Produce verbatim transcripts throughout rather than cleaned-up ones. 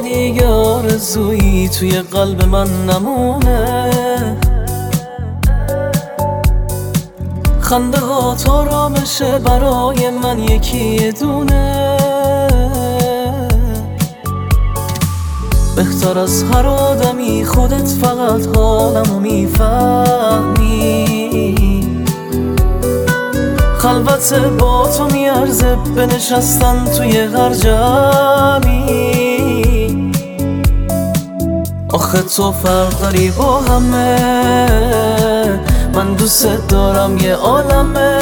دیگه آرزویی توی قلب من نمونه. خنده ها تا رامشه برای من یکی دونه. بهتر از هر آدمی خودت فقط حالمو میفهمی. خلوت با تو میارزه بنشستن توی هر جمعی. آخه تو فرق داری با همه، من دوست دارم یه عالمه.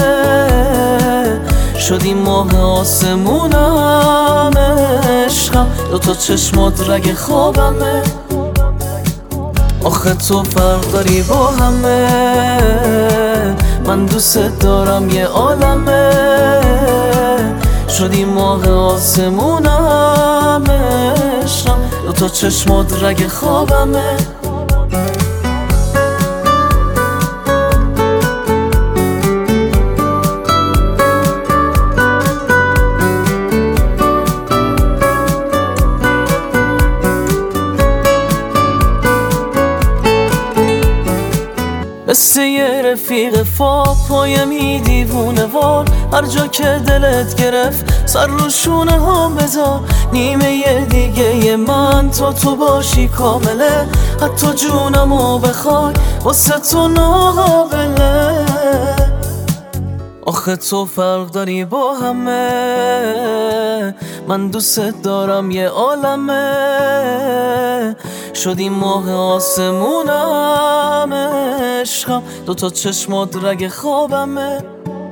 شدی ماه آسمونم عشقم، دوتا چشمات رگ خوابمه. آخه تو فرق داری با همه، من دوست دارم یه عالمه. شدی ماه آسمونم عشقم، دوتا چشمات رگ خوابمه. مثل یه رفیق فاق پایمی دیوونه وار، هر جا که دلت گرفت سر رو شونه ها بذار. نیمه یه دیگه ی من تا تو باشی کامله، حتی جونمو بخوای واسه تو ناقابله. آخه تو فرق داری با همه، من دوست دارم یه عالمه. شدی ماه آسمونم عشقم، دوتا چشمات رگ خوابمه.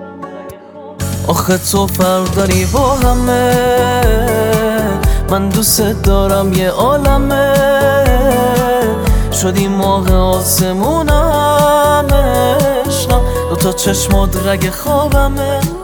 آخه تو فرق داری با همه، من دوست دارم یه عالمه. شدی ماه آسمونم عشقم، دوتا چشمات رگ خوابمه.